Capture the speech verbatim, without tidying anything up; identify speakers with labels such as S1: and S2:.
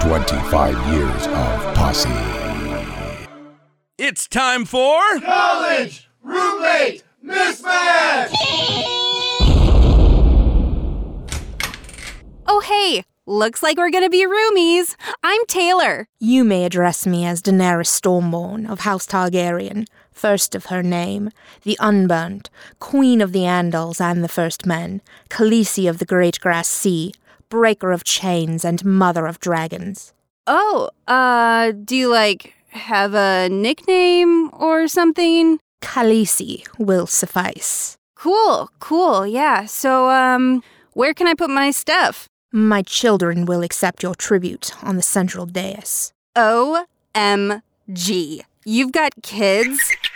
S1: twenty-five years of posse.
S2: It's time for...
S3: College Roommate Mismatch!
S4: Oh, hey, looks like we're gonna be roomies. I'm Taylor.
S5: You may address me as Daenerys Stormborn of House Targaryen, first of her name, the Unburnt, Queen of the Andals and the First Men, Khaleesi of the Great Grass Sea, Breaker of Chains and Mother of Dragons.
S4: Oh, uh, do you, like, have a nickname or something?
S5: Khaleesi will suffice.
S4: Cool, cool, yeah. So, um, where can I put my stuff?
S5: My children will accept your tribute on the central dais.
S4: O M G. You've got kids?